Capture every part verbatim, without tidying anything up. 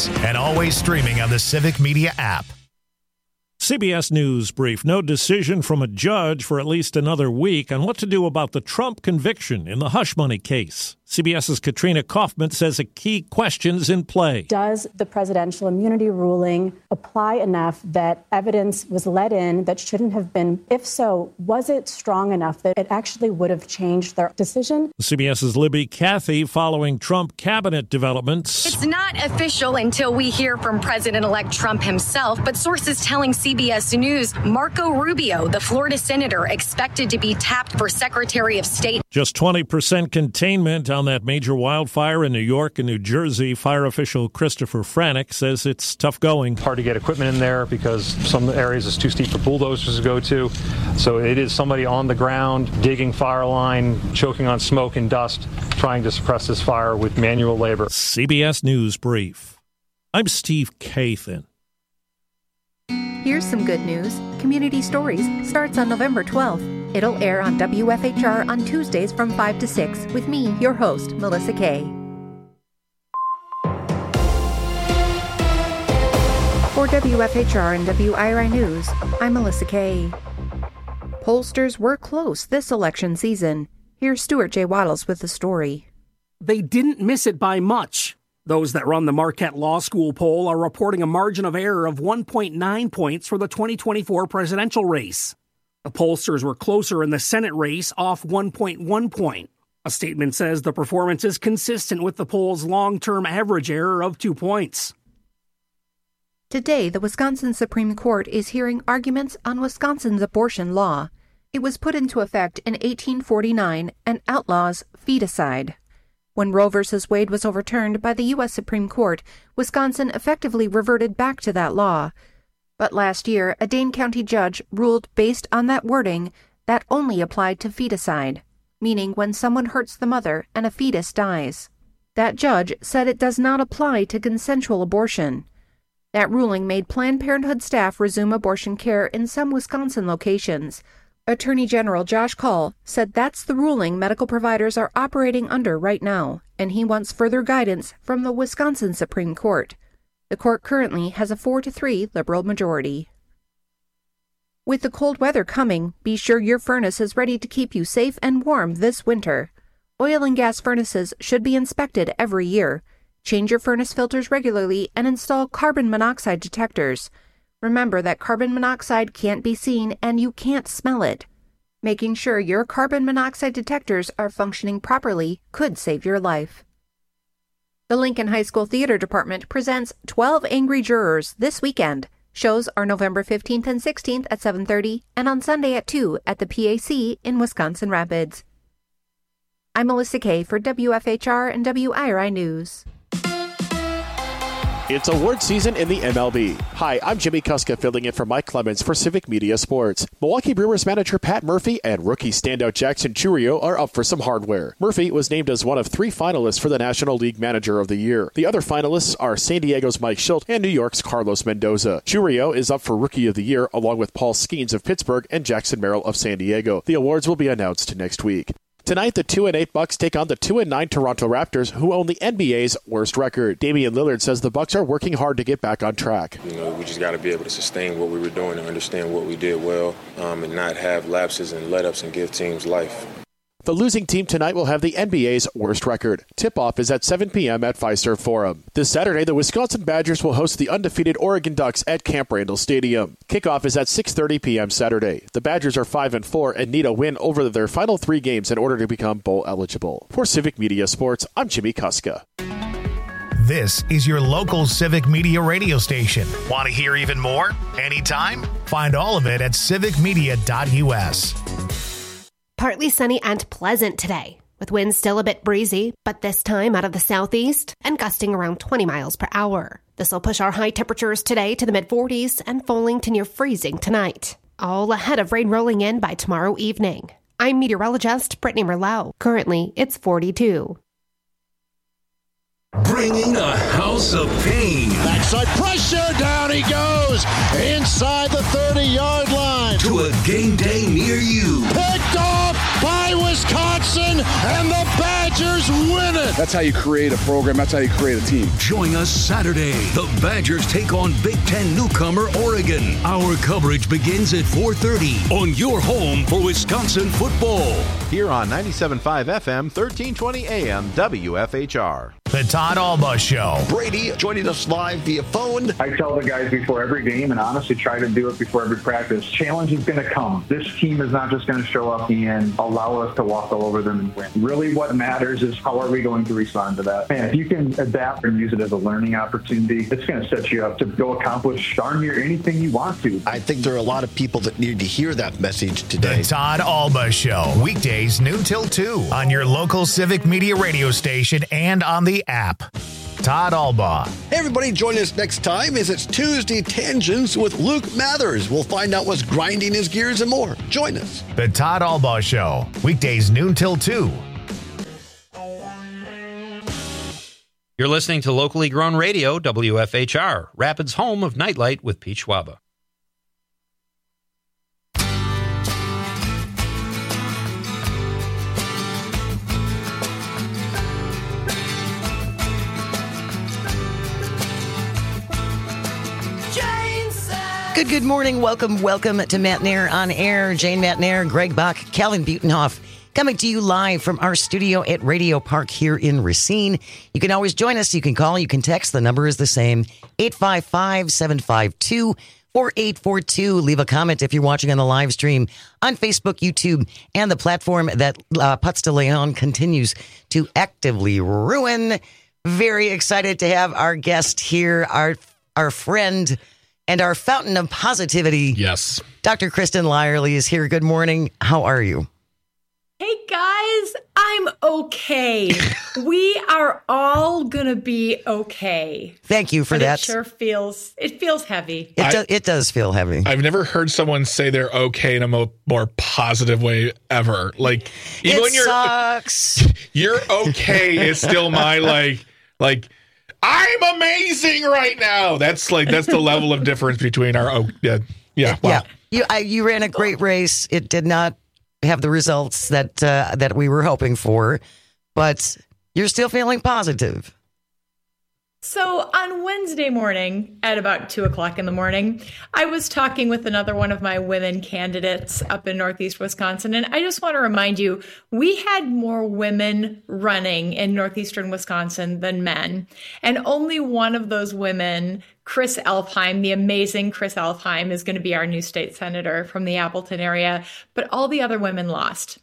podcasts and always streaming on the Civic Media app. C B S News brief. No decision from a judge for at least another week on what to do about the Trump conviction in the hush money case. CBS's Katrina Kaufman says a key question's in play. Does the presidential immunity ruling apply enough that evidence was let in that shouldn't have been? If so, was it strong enough that it actually would have changed their decision? CBS's Libby Cathy following Trump cabinet developments. It's not official until we hear from President-elect Trump himself, but sources telling C B S News Marco Rubio, the Florida senator, expected to be tapped for Secretary of State. Just twenty percent containment on that major wildfire in New York and New Jersey. Fire official Christopher Franick says it's tough going. Hard to get equipment in there because some areas is too steep for bulldozers to go to. So it is somebody on the ground digging fire line, choking on smoke and dust, trying to suppress this fire with manual labor. C B S News Brief. I'm Steve Kathan. Here's some good news. Community Stories starts on November twelfth. It'll air on W F H R on Tuesdays from five to six with me, your host, Melissa Kay. For W F H R and W I R I News, I'm Melissa Kay. Pollsters were close this election season. Here's Stuart J. Waddles with the story. They didn't miss it by much. Those that run the Marquette Law School poll are reporting a margin of error of one point nine points for the twenty twenty-four presidential race. The pollsters were closer in the Senate race, off one point one point. A statement says the performance is consistent with the poll's long-term average error of two points. Today, the Wisconsin Supreme Court is hearing arguments on Wisconsin's abortion law. It was put into effect in eighteen forty-nine and outlaws feticide. When Roe v. Wade was overturned by the U S Supreme Court, Wisconsin effectively reverted back to that law. But last year, a Dane County judge ruled based on that wording that only applied to feticide, meaning when someone hurts the mother and a fetus dies. That judge said it does not apply to consensual abortion. That ruling made Planned Parenthood staff resume abortion care in some Wisconsin locations. Attorney General Josh Kaul said that's the ruling medical providers are operating under right now, and he wants further guidance from the Wisconsin Supreme Court. The court currently has a four to three liberal majority. With the cold weather coming, be sure your furnace is ready to keep you safe and warm this winter. Oil and gas furnaces should be inspected every year. Change your furnace filters regularly and install carbon monoxide detectors. Remember that carbon monoxide can't be seen and you can't smell it. Making sure your carbon monoxide detectors are functioning properly could save your life. The Lincoln High School Theater Department presents twelve Angry Jurors this weekend. Shows are November fifteenth and sixteenth at seven thirty and on Sunday at two at the P A C in Wisconsin Rapids. I'm Melissa Kay for W F H R and W I R I News. It's award season in the M L B. Hi, I'm Jimmy Kuska filling in for Mike Clemens for Civic Media Sports. Milwaukee Brewers manager Pat Murphy and rookie standout Jackson Chourio are up for some hardware. Murphy was named as one of three finalists for the National League Manager of the Year. The other finalists are San Diego's Mike Shildt and New York's Carlos Mendoza. Chourio is up for Rookie of the Year along with Paul Skeens of Pittsburgh and Jackson Merrill of San Diego. The awards will be announced next week. Tonight, the two and eight Bucks take on the two and nine Toronto Raptors, who own the N B A's worst record. Damian Lillard says the Bucks are working hard to get back on track. You know, we just got to be able to sustain what we were doing and understand what we did well, um, and not have lapses and let-ups and give teams life. The losing team tonight will have the N B A's worst record. Tip-off is at seven p.m. at Fiserv Forum. This Saturday, the Wisconsin Badgers will host the undefeated Oregon Ducks at Camp Randall Stadium. Kickoff is at six thirty p.m. Saturday. The Badgers are five and four and need a win over their final three games in order to become bowl eligible. For Civic Media Sports, I'm Jimmy Kuska. This is your local Civic Media radio station. Want to hear even more? Anytime? Find all of it at civic media dot u s. Partly sunny and pleasant today, with winds still a bit breezy, but this time out of the southeast and gusting around twenty miles per hour. This will push our high temperatures today to the mid forties and falling to near freezing tonight, all ahead of rain rolling in by tomorrow evening. I'm meteorologist Brittany Merlot. Currently, it's forty-two. Bringing a house of pain. Backside pressure, down he goes, inside the thirty-yard line. To a game day near you. Picked off by Wisconsin, and the Badgers win it. That's how you create a program. That's how you create a team. Join us Saturday. The Badgers take on Big Ten newcomer Oregon. Our coverage begins at four thirty on your home for Wisconsin football. Here on ninety-seven point five F M, thirteen twenty A M, W F H R. The Todd Alba Show. Brady joining us live via phone. I tell the guys before every game, and honestly try to do it before every practice, challenge is going to come. This team is not just going to show up and allow us to walk all over them and win. Really what matters is how are we going to respond to that. Man, if you can adapt and use it as a learning opportunity, it's going to set you up to go accomplish darn near anything you want to. I think there are a lot of people that need to hear that message today. The Todd Alba Show. Weekdays noon till two on your local Civic Media radio station and on the app. Todd Alba. Hey everybody, join us next time as it's Tuesday Tangents with Luke Mathers. We'll find out what's grinding his gears and more. Join us. The Todd Alba Show. Weekdays noon till two. You're listening to locally grown radio, W F H R, Rapids' home of Nightlight with Pete Schwaba. Good, good morning. Welcome, welcome to Matt Nair on Air. Jane Matt Nair, Greg Bach, Calvin Butenhoff, coming to you live from our studio at Radio Park here in Racine. You can always join us. You can call, you can text. The number is the same, eight five five, seven five two, four eight four two. Leave a comment if you're watching on the live stream on Facebook, YouTube, and the platform that uh, Putz de Leon continues to actively ruin. Very excited to have our guest here, our our friend, and our fountain of positivity. Yes. Doctor Kristen Lyerly is here. Good morning. How are you? Hey, guys. I'm okay. We are all going to be okay. Thank you for but that. It sure feels, it feels heavy. It, I, do, it does feel heavy. I've never heard someone say they're okay in a mo- more positive way ever. Like, even it when you're, sucks. You're okay is still my, like, like, I'm amazing right now. That's like that's the level of difference between our oh yeah yeah wow. yeah. You I, you ran a great race. It did not have the results that uh, that we were hoping for, but you're still feeling positive. So on Wednesday morning at about two o'clock in the morning, I was talking with another one of my women candidates up in Northeast Wisconsin. And I just want to remind you, we had more women running in Northeastern Wisconsin than men. And only one of those women, Chris Elfheim, the amazing Chris Elfheim, is going to be our new state senator from the Appleton area. But all the other women lost.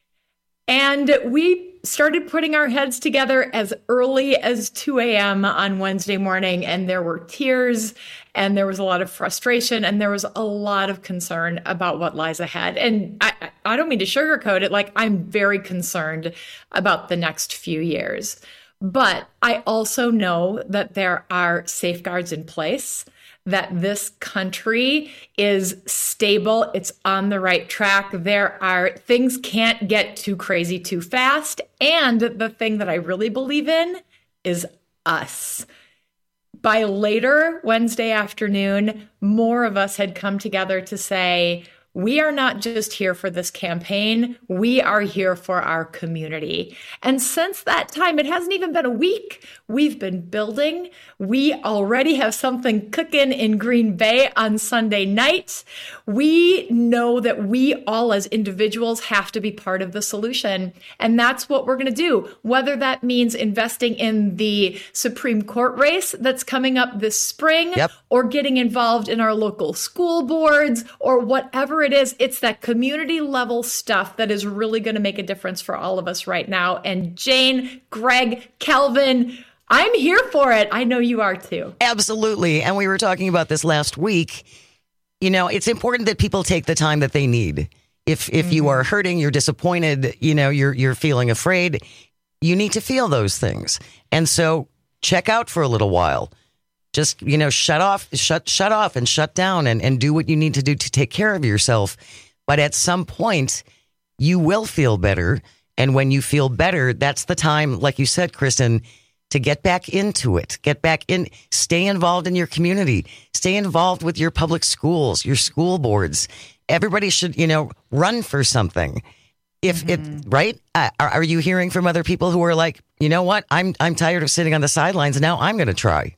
And we started putting our heads together as early as two a.m. on Wednesday morning, and there were tears, and there was a lot of frustration, and there was a lot of concern about what lies ahead. And I, I don't mean to sugarcoat it, like I'm very concerned about the next few years. But I also know that there are safeguards in place, that this country is stable, it's on the right track. There are things can't get too crazy too fast. And the thing that I really believe in is us. By later Wednesday afternoon, more of us had come together to say, we are not just here for this campaign, we are here for our community. And since that time, it hasn't even been a week, we've been building. We already have something cooking in Green Bay on Sunday night. We know that we all as individuals have to be part of the solution. And that's what we're going to do, whether that means investing in the Supreme Court race that's coming up this spring, yep. or getting involved in our local school boards, or whatever it is. It's that community level stuff that is really going to make a difference for all of us right now. And Jane, Greg, Calvin, I'm here for it. I know you are too. Absolutely. And we were talking about this last week. You know, it's important that people take the time that they need. If if mm-hmm. you are hurting, you're disappointed, you know, you're you're feeling afraid, you need to feel those things. And so check out for a little while. Just, you know, shut off, shut, shut off and shut down and, and do what you need to do to take care of yourself. But at some point, you will feel better. And when you feel better, that's the time, like you said, Kristen, to get back into it, get back in, stay involved in your community, stay involved with your public schools, your school boards. Everybody should, you know, run for something. If mm-hmm. it, right? Uh, are, are you hearing from other people who are like, you know what? I'm, I'm tired of sitting on the sidelines. Now I'm going to try.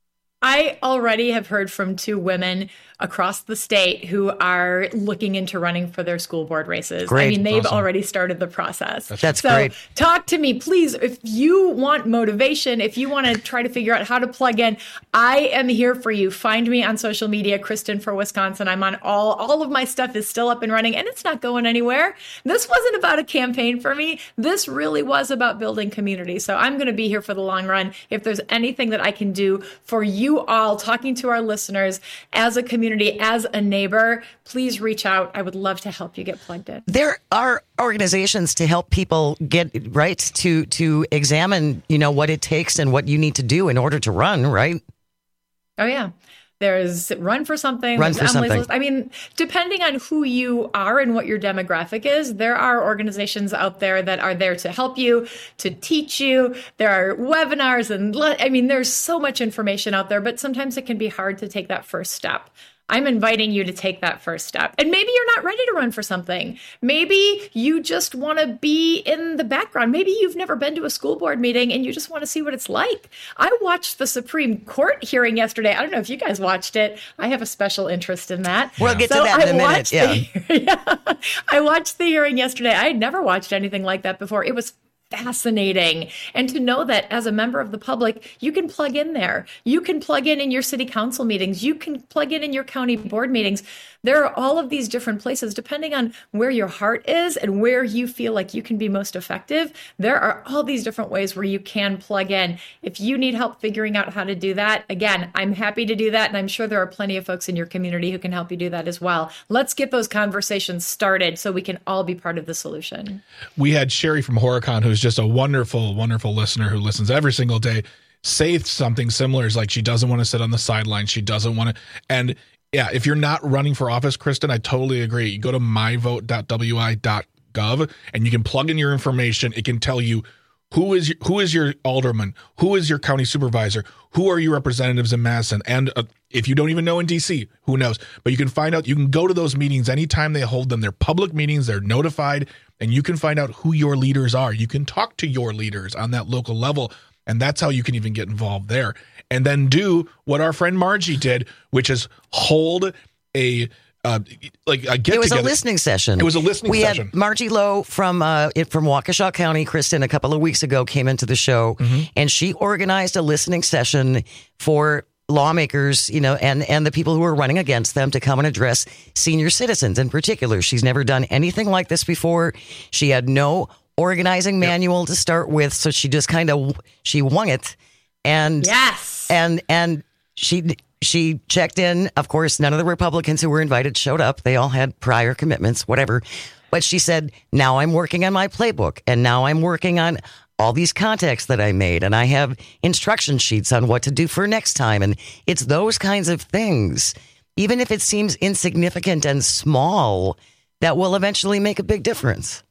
I already have heard from two women across the state who are looking into running for their school board races. Great. I mean, they've Awesome. already started the process. That's so great. Talk to me, please. If you want motivation, if you want to try to figure out how to plug in, I am here for you. Find me on social media, Kristen for Wisconsin. I'm on all, all of my stuff is still up and running, and it's not going anywhere. This wasn't about a campaign for me. This really was about building community. So I'm going to be here for the long run. If there's anything that I can do for you all, talking to our listeners as a community, as a neighbor, please reach out. I would love to help you get plugged in. There are organizations to help people get right to to examine, you know, what it takes and what you need to do in order to run, right? Oh, yeah. There's Run for Something. Run there's for Emily's something. List. I mean, depending on who you are and what your demographic is, there are organizations out there that are there to help you, to teach you. There are webinars and, I mean, there's so much information out there, but sometimes it can be hard to take that first step. I'm inviting you to take that first step. And maybe you're not ready to run for something. Maybe you just want to be in the background. Maybe you've never been to a school board meeting and you just want to see what it's like. I watched the Supreme Court hearing yesterday. I don't know if you guys watched it. I have a special interest in that. We'll get so to that in I a minute. watched Yeah. The, yeah. I watched the hearing yesterday. I had never watched anything like that before. It was fascinating. And to know that as a member of the public, you can plug in there. You can plug in in your city council meetings. You can plug in in your county board meetings. There are all of these different places, depending on where your heart is and where you feel like you can be most effective. There are all these different ways where you can plug in. If you need help figuring out how to do that, again, I'm happy to do that. And I'm sure there are plenty of folks in your community who can help you do that as well. Let's get those conversations started so we can all be part of the solution. We had Sherry from Horicon, who's just a wonderful, wonderful listener who listens every single day, say something similar. Is like, she doesn't want to sit on the sidelines. She doesn't want to. And yeah, if you're not running for office, Kristen, I totally agree. You go to my vote dot w i dot gov and you can plug in your information. It can tell you who is your, who is your alderman, who is your county supervisor, who are your representatives in Madison, and uh, if you don't even know in D C, who knows? But you can find out. You can go to those meetings anytime they hold them. They're public meetings. They're notified, and you can find out who your leaders are. You can talk to your leaders on that local level, and that's how you can even get involved there. And then do what our friend Margie did, which is hold a uh, like a get It was together. a listening session. It was a listening we session. had Margie Lowe from uh, it, from Waukesha County, Kristen, a couple of weeks ago came into the show, Mm-hmm. and she organized a listening session for lawmakers, you know, and, and the people who are running against them to come and address senior citizens in particular. She's never done anything like this before. She had no organizing manual to start with, so she just kind of she wung it. And yes, and and she she checked in. Of course, none of the Republicans who were invited showed up. They all had prior commitments, whatever. But she said, now I'm working on my playbook, and now I'm working on all these contacts that I made, and I have instruction sheets on what to do for next time. And it's those kinds of things, even if it seems insignificant and small, that will eventually make a big difference.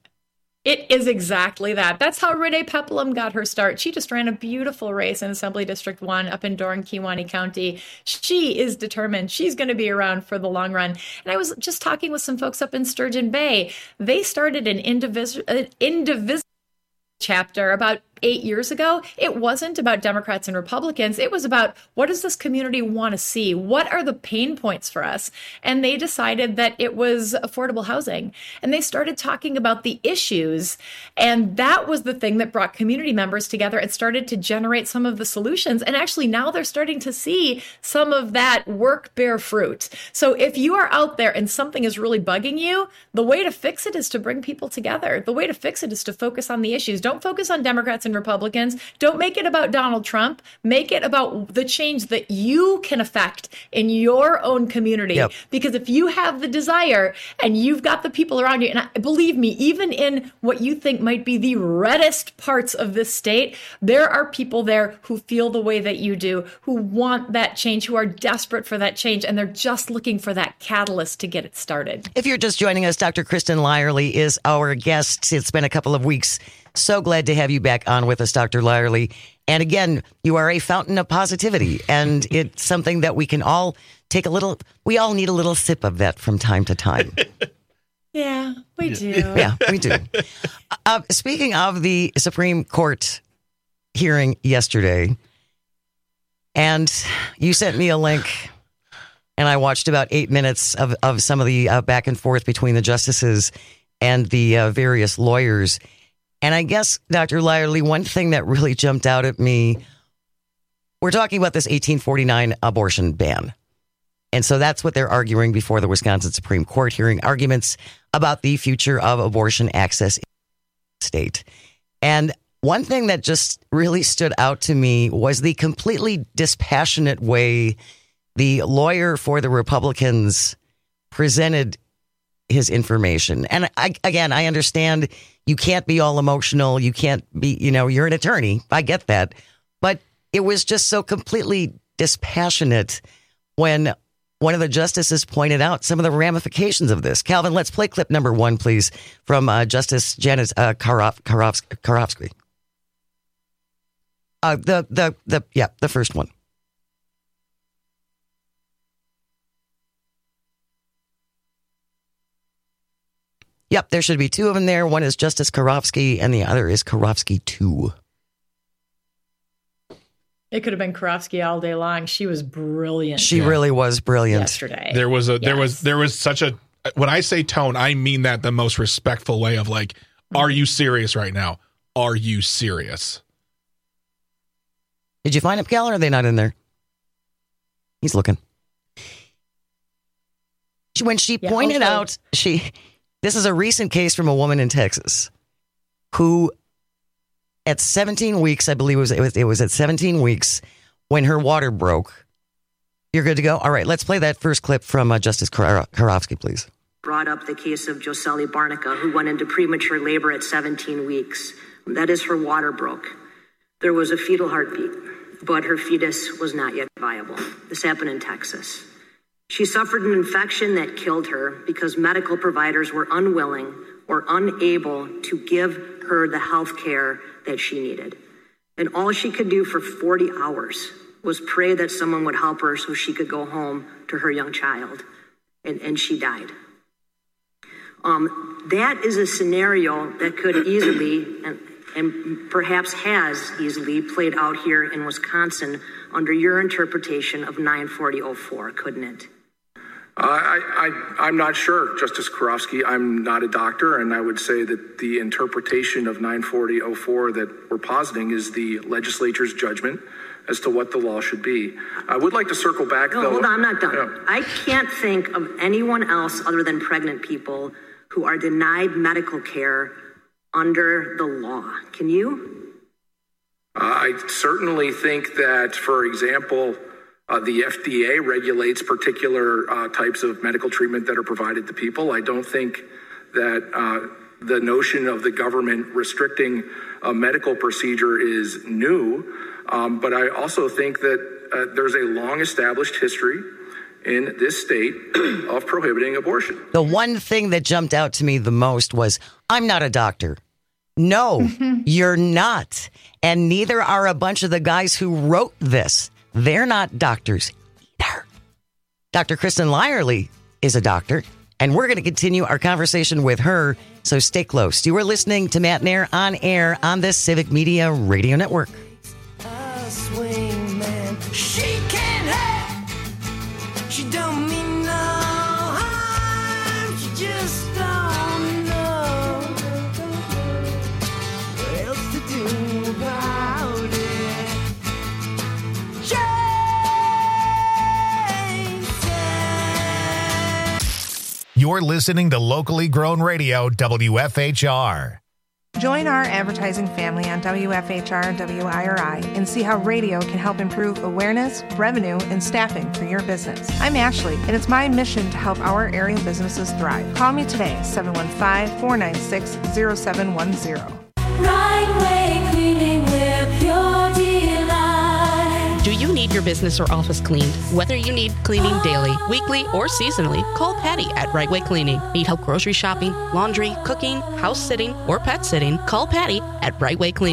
It is exactly that. That's how Renee Peplum got her start. She just ran a beautiful race in Assembly District one up in Doran-Kewanee County. She is determined. She's going to be around for the long run. And I was just talking with some folks up in Sturgeon Bay. They started an indivisible an indivis- chapter about eight years ago. It wasn't about Democrats and Republicans. It was about, what does this community want to see? What are the pain points for us? And they decided that it was affordable housing. And they started talking about the issues. And that was the thing that brought community members together and started to generate some of the solutions. And actually now they're starting to see some of that work bear fruit. So if you are out there and something is really bugging you, the way to fix it is to bring people together. The way to fix it is to focus on the issues. Don't focus on Democrats and Republicans. Don't make it about Donald Trump. Make it about the change that you can affect in your own community. Yep. Because if you have the desire and you've got the people around you, and I, believe me, even in what you think might be the reddest parts of this state, there are people there who feel the way that you do, who want that change, who are desperate for that change, and they're just looking for that catalyst to get it started. If you're just joining us, Doctor Kristen Lyerly is our guest. It's been a couple of weeks. So glad to have you back on with us, Doctor Lyerly. And again, you are a fountain of positivity, and it's something that we can all take a little, we all need a little sip of that from time to time. Yeah, we do. Yeah, we do. Uh, speaking of the Supreme Court hearing yesterday, and you sent me a link, and I watched about eight minutes of, of some of the uh, back and forth between the justices and the uh, various lawyers. And I guess, Doctor Lyerly, one thing that really jumped out at me, we're talking about this eighteen forty-nine abortion ban. And so that's what they're arguing before the Wisconsin Supreme Court, hearing arguments about the future of abortion access in the state. And one thing that just really stood out to me was the completely dispassionate way the lawyer for the Republicans presented his information. And I, again, I understand you can't be all emotional. You can't be, you know, you're an attorney. I get that. But it was just so completely dispassionate when one of the justices pointed out some of the ramifications of this. Calvin, let's play clip number one, please, from uh, Justice Janet uh, Karov- Karov- Karofsky. Uh, the, the, the, yeah, the first one. Yep, there should be two of them there. One is Justice Karofsky, and the other is Karofsky two. It could have been Karofsky all day long. She was brilliant. She yeah. really was brilliant yesterday. There was a yes. there was there was such a when I say tone, I mean that the most respectful way of like, are you serious right now? Are you serious? Did you find him, Cal, or are they not in there? He's looking. When she yeah, pointed also, out, she this is a recent case from a woman in Texas who, at seventeen weeks, I believe it was, it was, it was at seventeen weeks when her water broke. You're good to go? All right, let's play that first clip from uh, Justice Kar- Karofsky, please. Brought up the case of Josely Barnica, who went into premature labor at seventeen weeks. That is, her water broke. There was a fetal heartbeat, but her fetus was not yet viable. This happened in Texas. She suffered an infection that killed her because medical providers were unwilling or unable to give her the health care that she needed. And all she could do for forty hours was pray that someone would help her so she could go home to her young child. And, and she died. Um, that is a scenario that could easily, and, and perhaps has easily, played out here in Wisconsin under your interpretation of nine forty oh four, couldn't it? Uh, I, I, I'm not sure, Justice Karofsky. I'm not a doctor, and I would say that the interpretation of nine forty oh four that we're positing is the legislature's judgment as to what the law should be. I would like to circle back, no, though. Hold on, I'm not done. Yeah. I can't think of anyone else other than pregnant people who are denied medical care under the law. Can you? Uh, I certainly think that, for example, Uh, the F D A regulates particular uh, types of medical treatment that are provided to people. I don't think that uh, the notion of the government restricting a medical procedure is new, um, but I also think that uh, there's a long established history in this state of prohibiting abortion. The one thing that jumped out to me the most was, I'm not a doctor. No, you're not. And neither are a bunch of the guys who wrote this. They're not doctors either. Doctor Kristen Lyerly is a doctor, and we're going to continue our conversation with her, so stay close. You are listening to Matt Nair on air on the Civic Media Radio Network. She can't help. She don't mean no harm. She just don't know what else to do about it. You're listening to locally grown radio, W F H R. Join our advertising family on W F H R and W I R I and see how radio can help improve awareness, revenue, and staffing for your business. I'm Ashley, and it's my mission to help our area businesses thrive. Call me today, seven one five, four nine six, zero seven one zero. Right Way Cleaning, we're pure delight. Do you need your business or office cleaned? Whether you need cleaning daily, weekly, or seasonally, call Patty at Right Way Cleaning. Need help grocery shopping, laundry, cooking, house sitting, or pet sitting? Call Patty at Right Way Cleaning.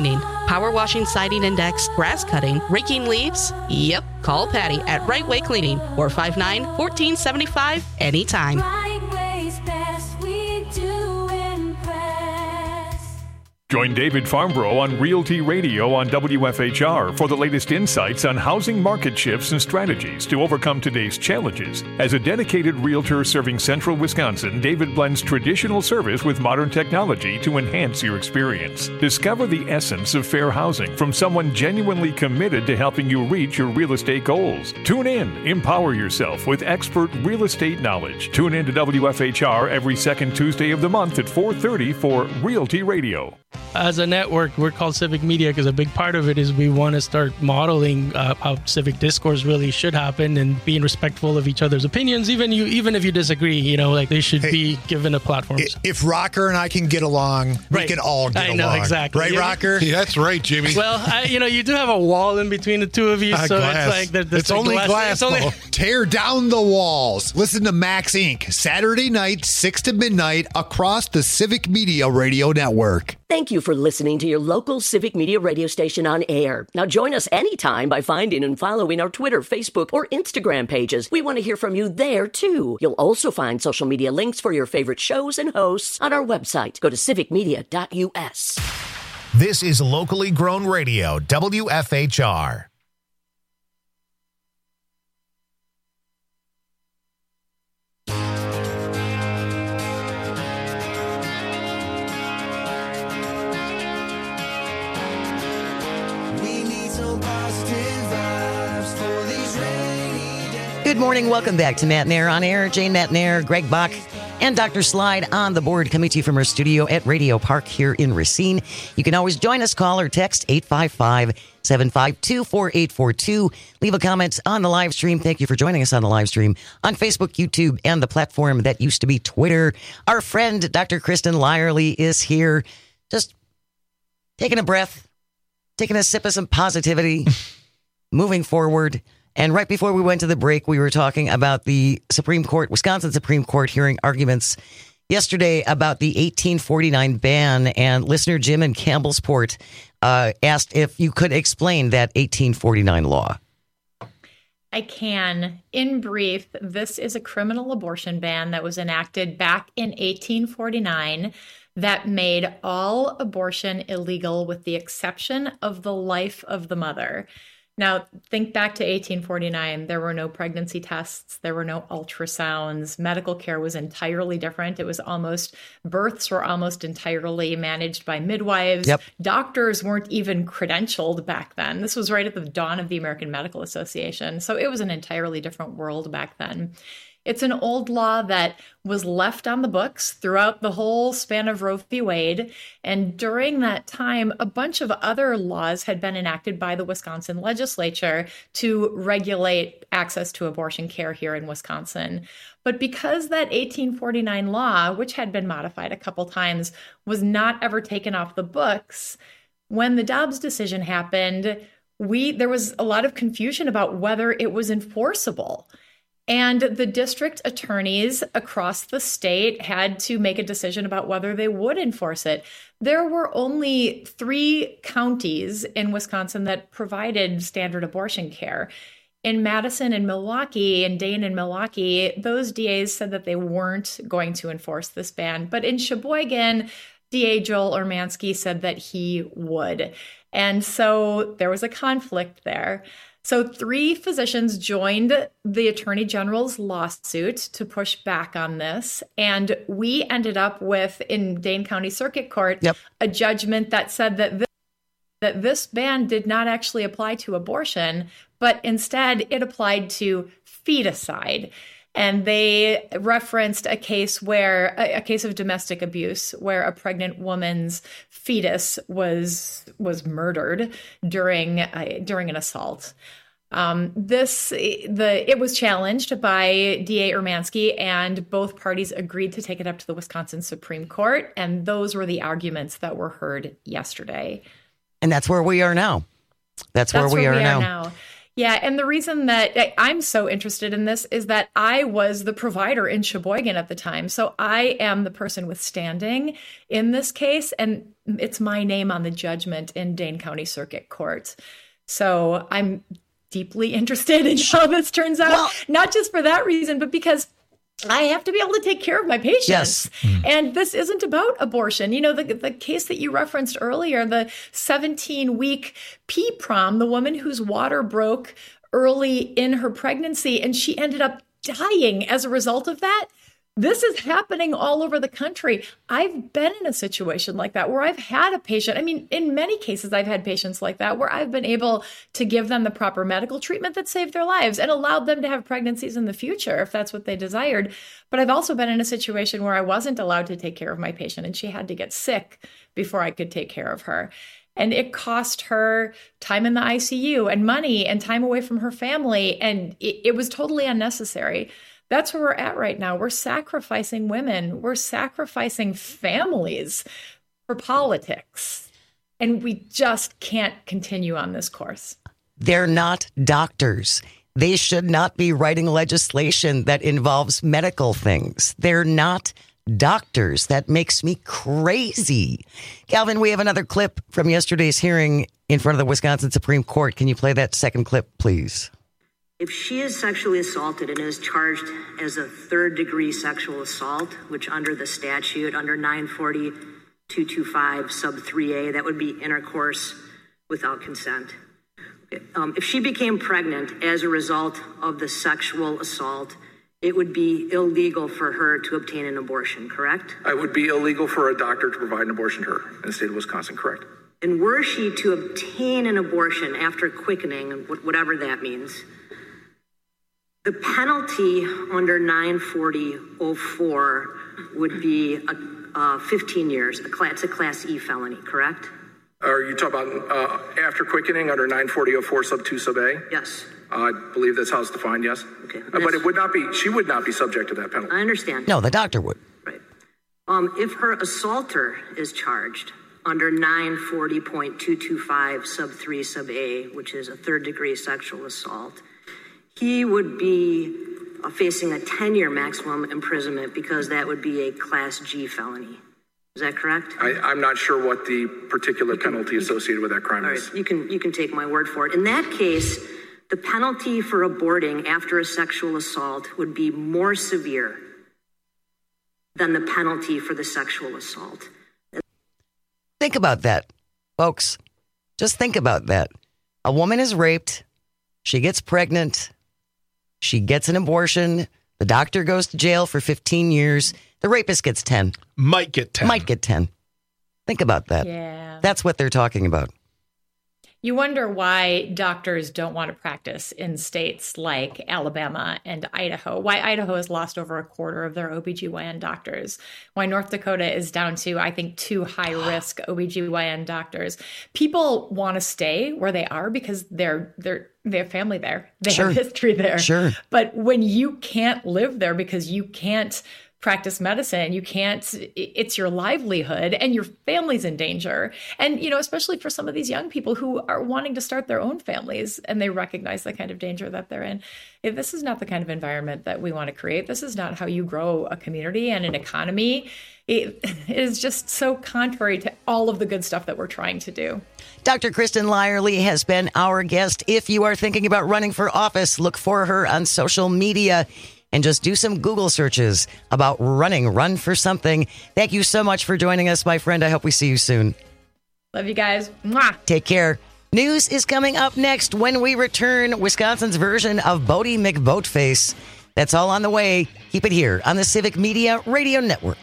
Power washing siding and decks, grass cutting, raking leaves? Yep. Call Patty at Right Way Cleaning, four five nine, one four seven five, anytime. Right Way's best, we do impress. Join David Farnborough on Realty Radio on W F H R for the latest insights on housing market shifts and strategies to overcome today's challenges. As a dedicated realtor serving central Wisconsin, David blends traditional service with modern technology to enhance your experience. Discover the essence of fair housing from someone genuinely committed to helping you reach your real estate goals. Tune in, empower yourself with expert real estate knowledge. Tune in to W F H R every second Tuesday of the month at four thirty for Realty Radio. As a network, we're called Civic Media because a big part of it is we want to start modeling uh, how civic discourse really should happen and being respectful of each other's opinions, even you, even if you disagree. You know, like they should hey, be given a platform. If Rocker and I can get along, we right. can all get I along. know, exactly. Right, yeah. Rocker? Yeah, that's right, Jimmy. Well, I, you know, you do have a wall in between the two of you, uh, so glass. it's like there, it's only glass. glass it's only... Tear down the walls. Listen to Max Incorporated. Saturday night, six to midnight, across the Civic Media Radio Network. Thank you for listening to your local Civic Media radio station on air. Now join us anytime by finding and following our Twitter, Facebook, or Instagram pages. We want to hear from you there, too. You'll also find social media links for your favorite shows and hosts on our website. Go to civic media dot U S. This is locally grown radio, W F H R. Good morning. Welcome back to Matt Nair on Air. Jane Matt Nair, Greg Bach, and Doctor Slide on the board, coming to you from our studio at Radio Park here in Racine. You can always join us. Call or text eight five five, seven five two, four eight four two. Leave a comment on the live stream. Thank you for joining us on the live stream on Facebook, YouTube, and the platform that used to be Twitter. Our friend, Doctor Kristen Lyerly, is here. Just taking a breath, taking a sip of some positivity, moving forward. And right before we went to the break, we were talking about the Supreme Court, Wisconsin Supreme Court hearing arguments yesterday about the eighteen forty-nine ban. And listener Jim in Campbellsport uh, asked if you could explain that eighteen forty-nine law. I can. In brief, this is a criminal abortion ban that was enacted back in eighteen forty-nine that made all abortion illegal with the exception of the life of the mother. Now, think back to eighteen forty-nine. There were no pregnancy tests. There were no ultrasounds. Medical care was entirely different. It was almost, births were almost entirely managed by midwives. Yep. Doctors weren't even credentialed back then. This was right at the dawn of the American Medical Association. So it was an entirely different world back then. It's an old law that was left on the books throughout the whole span of Roe v. Wade. And during that time, a bunch of other laws had been enacted by the Wisconsin legislature to regulate access to abortion care here in Wisconsin. But because that eighteen forty-nine law, which had been modified a couple times, was not ever taken off the books, when the Dobbs decision happened, we there was a lot of confusion about whether it was enforceable. And the district attorneys across the state had to make a decision about whether they would enforce it. There were only three counties in Wisconsin that provided standard abortion care. In Madison and Milwaukee, and Dane and Milwaukee, those D As said that they weren't going to enforce this ban. But in Sheboygan, D A Joel Urmanski said that he would. And so there was a conflict there. So three physicians joined the Attorney General's lawsuit to push back on this. And we ended up with, in Dane County Circuit Court, yep. a judgment that said that this, that this ban did not actually apply to abortion, but instead it applied to feticide. And they referenced a case where a, a case of domestic abuse where a pregnant woman's fetus was was murdered during uh, during an assault. Um, this the it was challenged by D A Urmanski, and both parties agreed to take it up to the Wisconsin Supreme Court. And those were the arguments that were heard yesterday. And that's where we are now. That's, That's where we, where are, we now. are now. Yeah, and the reason that I'm so interested in this is that I was the provider in Sheboygan at the time. So I am the person with standing in this case, and it's my name on the judgment in Dane County Circuit Court. So I'm deeply interested in how this turns out, well, not just for that reason, but because I have to be able to take care of my patients. Yes. Mm. And this isn't about abortion. You know, the the case that you referenced earlier, the seventeen-week P-PROM, the woman whose water broke early in her pregnancy, and she ended up dying as a result of that. This is happening all over the country. I've been in a situation like that where I've had a patient. I mean, in many cases, I've had patients like that where I've been able to give them the proper medical treatment that saved their lives and allowed them to have pregnancies in the future if that's what they desired. But I've also been in a situation where I wasn't allowed to take care of my patient and she had to get sick before I could take care of her. And it cost her time in the I C U and money and time away from her family. And it, it was totally unnecessary. That's where we're at right now. We're sacrificing women. We're sacrificing families for politics. And we just can't continue on this course. They're not doctors. They should not be writing legislation that involves medical things. They're not doctors. That makes me crazy. Calvin, we have another clip from yesterday's hearing in front of the Wisconsin Supreme Court. Can you play that second clip, please? If she is sexually assaulted and is charged as a third degree sexual assault, which under the statute, under nine forty point two two five sub three A, that would be intercourse without consent. Um, if she became pregnant as a result of the sexual assault, it would be illegal for her to obtain an abortion, correct? It would be illegal for a doctor to provide an abortion to her in the state of Wisconsin, correct? And were she to obtain an abortion after quickening, whatever that means, the penalty under nine forty point oh four would be a, uh, fifteen years. A class, it's a Class E felony, correct? Are you talking about uh, after quickening under nine forty point oh four sub two sub A? Yes. Uh, I believe that's how it's defined, yes. Okay. Uh, but it would not be, she would not be subject to that penalty. I understand. No, the doctor would. Right. Um, if her assaulter is charged under nine forty point two two five sub three sub A, which is a third degree sexual assault, he would be uh, facing a ten-year maximum imprisonment because that would be a Class G felony. Is that correct? I, I'm not sure what the particular can, penalty associated with that crime all is. Right, you can you can take my word for it. In that case, the penalty for aborting after a sexual assault would be more severe than the penalty for the sexual assault. Think about that, folks. Just think about that. A woman is raped. She gets pregnant. She gets an abortion. The doctor goes to jail for fifteen years. The rapist gets ten. Might get ten. Might get ten. Think about that. Yeah. That's what they're talking about. You wonder why doctors don't want to practice in states like Alabama and Idaho, why Idaho has lost over a quarter of their O B G Y N doctors, why North Dakota is down to, I think, two high-risk O B G Y N doctors. People want to stay where they are because they're they're they have family there. They Sure. have history there. Sure. But when you can't live there because you can't practice medicine, you can't, it's your livelihood and your family's in danger. And, you know, especially for some of these young people who are wanting to start their own families and they recognize the kind of danger that they're in. If this is not the kind of environment that we want to create. This is not how you grow a community and an economy. It, it is just so contrary to all of the good stuff that we're trying to do. Doctor Kristen Lyerly has been our guest. If you are thinking about running for office, look for her on social media. And just do some Google searches about running. Run for something. Thank you so much for joining us, my friend. I hope we see you soon. Love you guys. Mwah. Take care. News is coming up next when we return. Wisconsin's version of Bodie McBoatface. That's all on the way. Keep it here on the Civic Media Radio Network.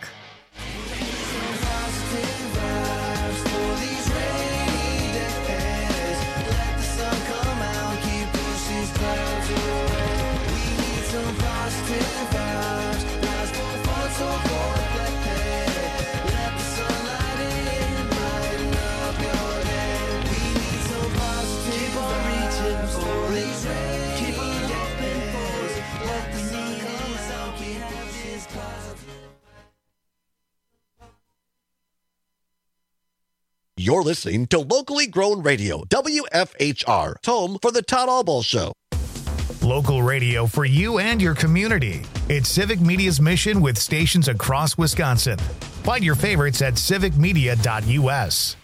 You're listening to locally grown radio, W F H R, home for the Todd Albaugh Show. Local radio for you and your community. It's Civic Media's mission with stations across Wisconsin. Find your favorites at civic media dot u s.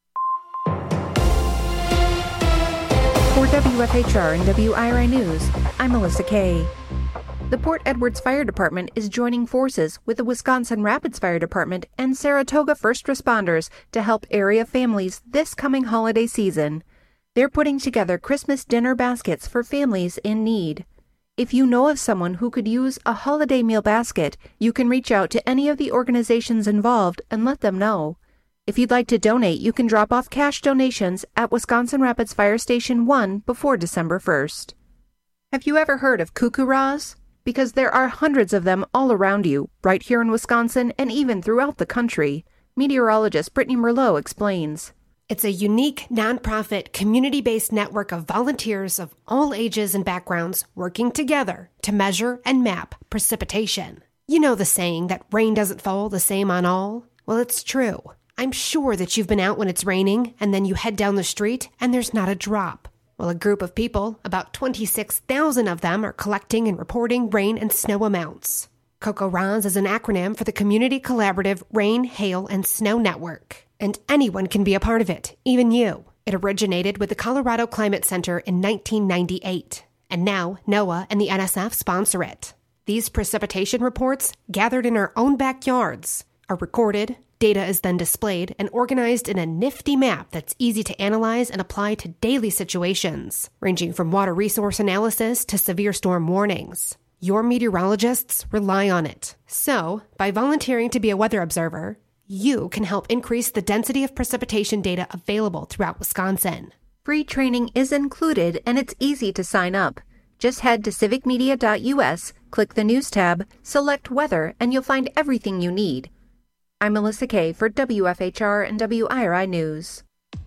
For W F H R and W I R I News, I'm Melissa Kay. The Port Edwards Fire Department is joining forces with the Wisconsin Rapids Fire Department and Saratoga First Responders to help area families this coming holiday season. They're putting together Christmas dinner baskets for families in need. If you know of someone who could use a holiday meal basket, you can reach out to any of the organizations involved and let them know. If you'd like to donate, you can drop off cash donations at Wisconsin Rapids Fire Station one before December first. Have you ever heard of cuckoos? Because there are hundreds of them all around you, right here in Wisconsin and even throughout the country. Meteorologist Brittany Merlot explains. It's a unique, nonprofit, community-based network of volunteers of all ages and backgrounds working together to measure and map precipitation. You know the saying that rain doesn't fall the same on all? Well, it's true. I'm sure that you've been out when it's raining and then you head down the street and there's not a drop. Well, a group of people, about twenty-six thousand of them, are collecting and reporting rain and snow amounts. CocoRaHS is an acronym for the Community Collaborative Rain, Hail, and Snow Network. And anyone can be a part of it, even you. It originated with the Colorado Climate Center in nineteen ninety-eight. And now NOAA and the N S F sponsor it. These precipitation reports, gathered in our own backyards, are recorded. Data is then displayed and organized in a nifty map that's easy to analyze and apply to daily situations, ranging from water resource analysis to severe storm warnings. Your meteorologists rely on it. So, by volunteering to be a weather observer, you can help increase the density of precipitation data available throughout Wisconsin. Free training is included and it's easy to sign up. Just head to civic media dot u s, click the News tab, select Weather, and you'll find everything you need. I'm Melissa Kay for W F H R and W I R I News.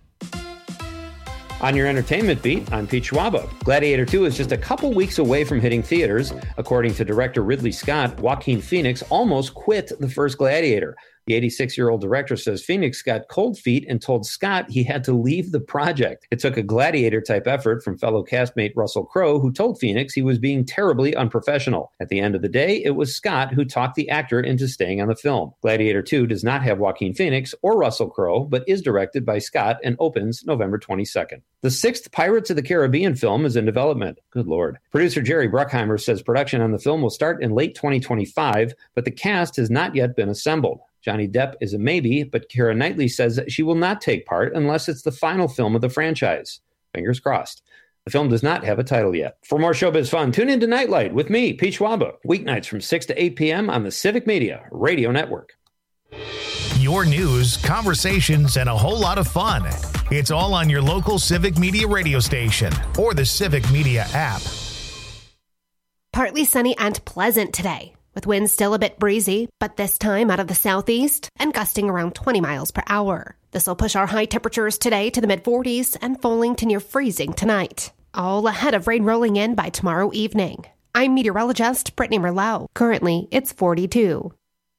On your entertainment beat, I'm Pete Schwaba. Gladiator two is just a couple weeks away from hitting theaters. According to director Ridley Scott, Joaquin Phoenix almost quit the first Gladiator. The eighty-six-year-old director says Phoenix got cold feet and told Scott he had to leave the project. It took a Gladiator-type effort from fellow castmate Russell Crowe, who told Phoenix he was being terribly unprofessional. At the end of the day, it was Scott who talked the actor into staying on the film. Gladiator two does not have Joaquin Phoenix or Russell Crowe, but is directed by Scott and opens November twenty-second. The sixth Pirates of the Caribbean film is in development. Good Lord. Producer Jerry Bruckheimer says production on the film will start in late twenty twenty-five, but the cast has not yet been assembled. Johnny Depp is a maybe, but Keira Knightley says that she will not take part unless it's the final film of the franchise. Fingers crossed. The film does not have a title yet. For more showbiz fun, tune in to Nightlight with me, Pete Schwaba, weeknights from six to eight p.m. on the Civic Media Radio Network. Your news, conversations, and a whole lot of fun. It's all on your local Civic Media radio station or the Civic Media app. Partly sunny and pleasant today, with winds still a bit breezy, but this time out of the southeast and gusting around twenty miles per hour. This will push our high temperatures today to the mid forties and falling to near freezing tonight, all ahead of rain rolling in by tomorrow evening. I'm meteorologist Brittany Merlot. Currently, it's forty-two.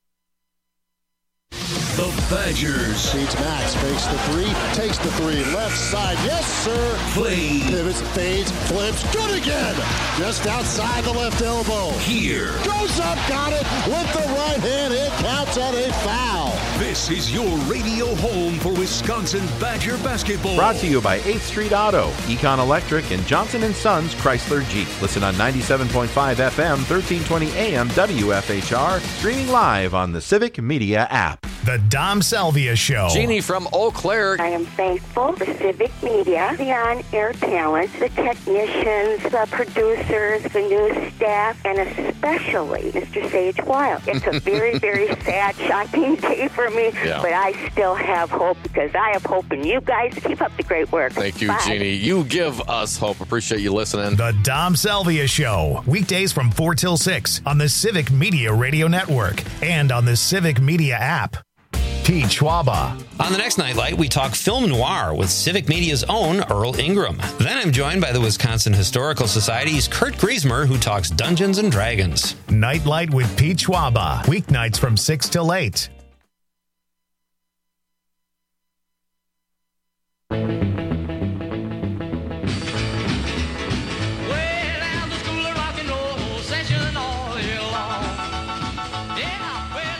The Badgers. Beats Max, fakes the three, takes the three, left side, yes sir. Play. Pivots, fades, flips, good again. Just outside the left elbow. Here. Goes up, got it, with the right hand, it counts at a foul. This is your radio home for Wisconsin Badger basketball. Brought to you by eighth Street Auto, Econ Electric, and Johnson and Sons Chrysler Jeep. Listen on ninety-seven point five F M, thirteen twenty A M W F H R, streaming live on the Civic Media app. The Dom Salvia Show. Jeannie from Eau Claire. I am thankful for Civic Media, the on-air talent, the technicians, the producers, the news staff, and especially Mister Sage Wild. It's a very, very sad, shocking day for me, yeah. but I still have hope because I have hope in you guys. Keep up the great work. Thank you, Bye. Jeannie. You give us hope. Appreciate you listening. The Dom Salvia Show. Weekdays from four till six on the Civic Media Radio Network and on the Civic Media app. Pete Schwaba. On the next Nightlight, we talk film noir with Civic Media's own Earl Ingram. Then I'm joined by the Wisconsin Historical Society's Kurt Griesmer, who talks Dungeons and Dragons. Nightlight with Pete Schwaba. Weeknights from six till eight.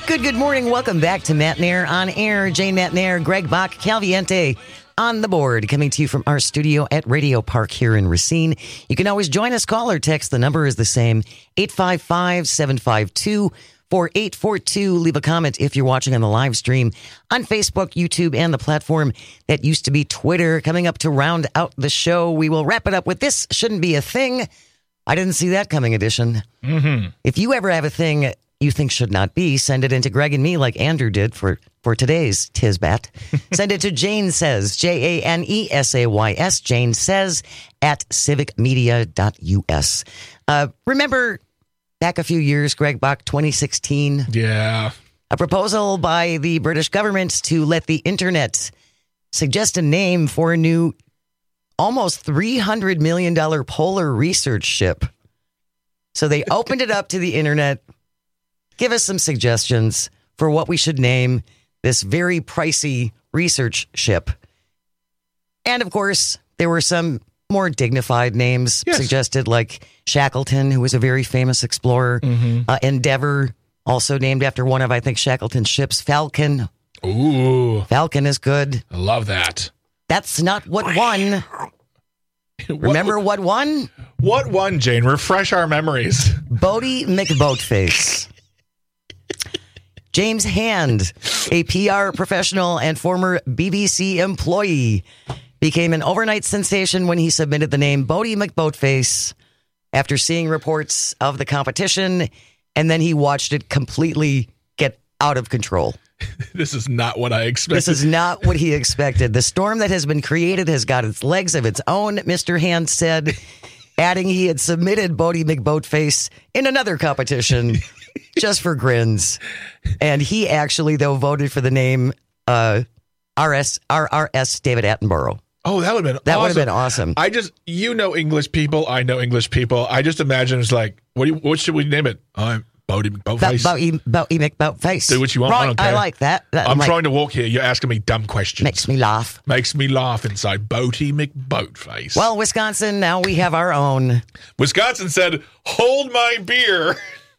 Good, good morning. Welcome back to Matt Nair on Air. Jane Matt Nair, Greg Bach, Calviente on the board, coming to you from our studio at Radio Park here in Racine. You can always join us, call or text. The number is the same, eight five five, seven five two, four eight four two. Leave a comment if you're watching on the live stream on Facebook, YouTube, and the platform that used to be Twitter. Coming up to round out the show, we will wrap it up with This Shouldn't Be a Thing. I didn't see that coming edition. Mm-hmm. If you ever have a thing you think should not be, send it into Greg and me like Andrew did for, for today's Tisbat. Send it to Jane Says, J A N E S A Y S, Jane Says, at civic media dot U S. Uh, remember back a few years, Greg Bach, twenty sixteen? Yeah. A proposal by the British government to let the internet suggest a name for a new almost three hundred million dollars polar research ship. So they opened it up to the internet. Give us some suggestions for what we should name this very pricey research ship. And of course, there were some more dignified names yes. suggested, like Shackleton, who was a very famous explorer. Mm-hmm. Uh, Endeavour, also named after one of, I think, Shackleton's ships. Falcon. Ooh. Falcon is good. I love that. That's not what won. Remember what won? What won, Jane? Refresh our memories. Bodie McBoatface. James Hand, a P R professional and former B B C employee, became an overnight sensation when he submitted the name Bodie McBoatface after seeing reports of the competition, and then he watched it completely get out of control. This is not what I expected. This is not what he expected. The storm that has been created has got its legs of its own, Mister Hand said, adding he had submitted Bodie McBoatface in another competition just for grins. And he actually, though, voted for the name uh, R S R R S David Attenborough. Oh, that would have been that awesome. would have been awesome. I just, you know English people, I know English people. I just imagine it's like, what do you, what should we name it? I'm Bodie McBoatface. Bodie McBoatface. Do what you want. Right, I don't care. I like that. that I'm like, trying to walk here. You're asking me dumb questions. Makes me laugh. Makes me laugh inside. Bodie McBoatface. Well, Wisconsin, now we have our own. Wisconsin said, hold my beer.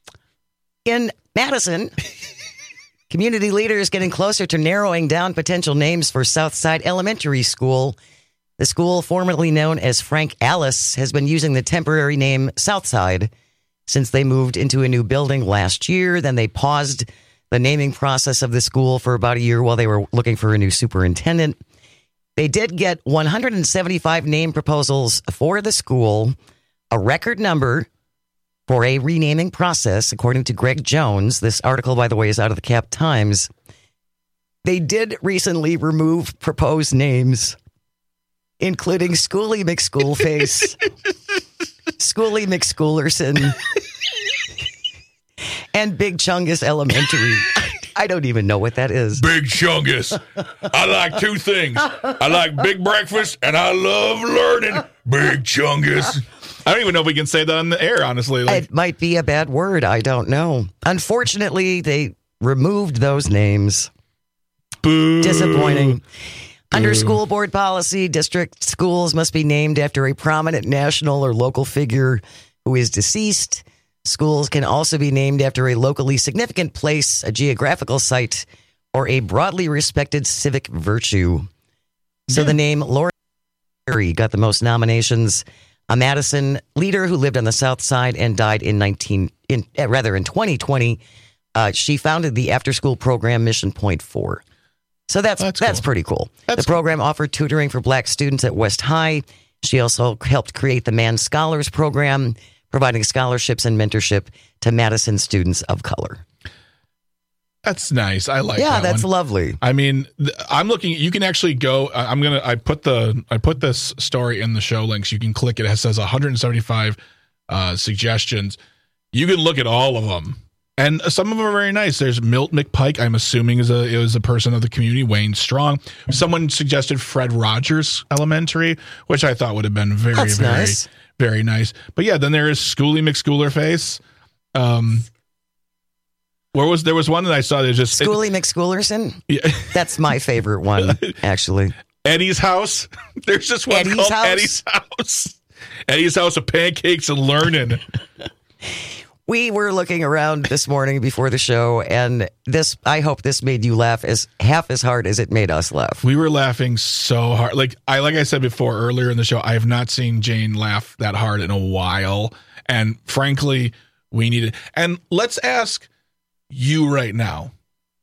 In Madison, community leaders getting closer to narrowing down potential names for Southside Elementary School. The school, formerly known as Frank Alice, has been using the temporary name Southside since they moved into a new building last year. Then they paused the naming process of the school for about a year while they were looking for a new superintendent. They did get one hundred seventy-five name proposals for the school, a record number for a renaming process, according to Greg Jones. This article, by the way, is out of the Cap Times. They did recently remove proposed names, including Schoolie McSchoolface, Schoolie McSchoolerson, and Big Chungus Elementary. I don't even know what that is. Big Chungus. I like two things. I like big breakfast, and I love learning. Big Chungus. I don't even know if we can say that on the air, honestly. Like, it might be a bad word. I don't know. Unfortunately, they removed those names. Boo. Disappointing. Boo. Under school board policy, district schools must be named after a prominent national or local figure who is deceased. Schools can also be named after a locally significant place, a geographical site, or a broadly respected civic virtue. So yeah. The name Laura Perry got the most nominations. A Madison leader who lived on the South Side and died in nineteen in uh, rather in twenty twenty. Uh, she founded the after-school program Mission Point Four. So that's that's, that's cool. pretty cool. That's the program cool. offered tutoring for black students at West High. She also helped create the Man Scholars program, providing scholarships and mentorship to Madison students of color. That's nice. I like yeah, that that's one. lovely. I mean, th- I'm looking, you can actually go, I'm going to, I put the, I put this story in the show links. You can click it. It says one hundred seventy-five uh, suggestions. You can look at all of them. And some of them are very nice. There's Milt McPike, I'm assuming is a, is a person of the community, Wayne Strong. Someone suggested Fred Rogers Elementary, which I thought would have been very, that's very, nice. very nice. But yeah, then there is Schoolie McSchoolerface. Um, Where was there was one that I saw that just Schoolie McSchoolerson? Yeah. That's my favorite one, actually. Eddie's house. There's just one Eddie's called house? Eddie's house. Eddie's house of pancakes and learning. We were looking around this morning before the show, and this, I hope this made you laugh as half as hard as it made us laugh. We were laughing so hard. Like I like I said before earlier in the show, I have not seen Jane laugh that hard in a while. And frankly, we need it. And let's ask you right now.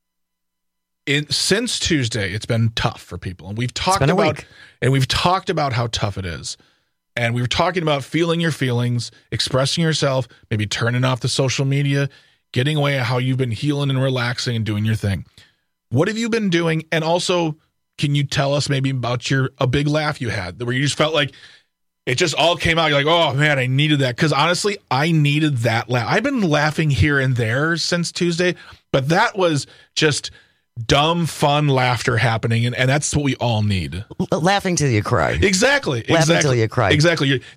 In, since Tuesday, it's been tough for people. And we've talked about week. and we've talked about how tough it is. And we were talking about feeling your feelings, expressing yourself, maybe turning off the social media, getting away how you've been healing and relaxing and doing your thing. What have you been doing? And also, can you tell us maybe about your a big laugh you had where you just felt like it just all came out? You're like, oh, man, I needed that. Because honestly, I needed that laugh. I've been laughing here and there since Tuesday, but that was just dumb, fun laughter happening, and, and that's what we all need. L- laughing till you cry. Exactly. Laughing exactly. till you cry. Exactly. You're,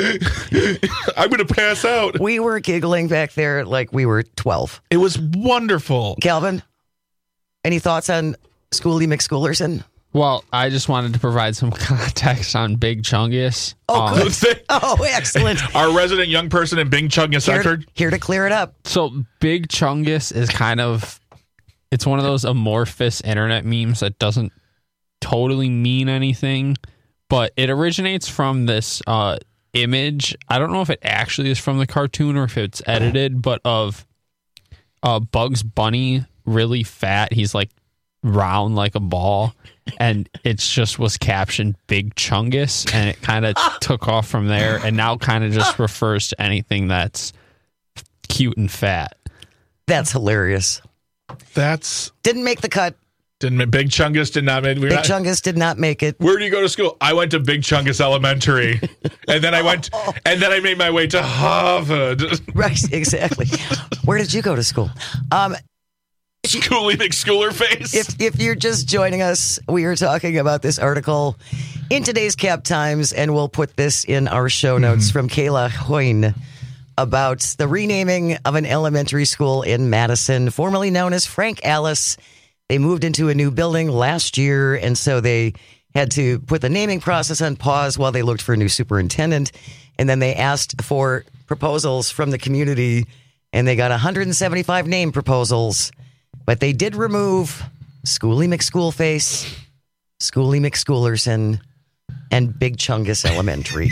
that I'm going to pass out. We were giggling back there like we were twelve. It was wonderful. Calvin, any thoughts on Schoolie McSchoolerson? Well, I just wanted to provide some context on Big Chungus. Oh, Um, good. Oh, excellent. Our resident young person in Big Chungus Here, Expert. here to clear it up. So Big Chungus is kind of, it's one of those amorphous internet memes that doesn't totally mean anything, but it originates from this uh, image. I don't know if it actually is from the cartoon or if it's edited, but of uh, Bugs Bunny, really fat. He's like round like a ball, and it's just was captioned Big Chungus, and it kind of took off from there, and now kind of just refers to anything that's cute and fat. That's hilarious. That's Didn't make the cut. didn't Big Chungus did not make. Big not, Chungus did not make it. Where do you go to school? I went to Big Chungus Elementary, and then I went, and then I made my way to Harvard. Right, exactly. Where did you go to school? Um, Schoolie McSchooler face. If if you're just joining us, we are talking about this article in today's Cap Times, and we'll put this in our show notes from Kayla Hoyne about the renaming of an elementary school in Madison, formerly known as Frank Alice. They moved into a new building last year, and so they had to put the naming process on pause while they looked for a new superintendent. And then they asked for proposals from the community, and they got one hundred seventy-five name proposals. But they did remove Schoolie McSchoolface, Schoolie McSchoolerson, and Big Chungus Elementary.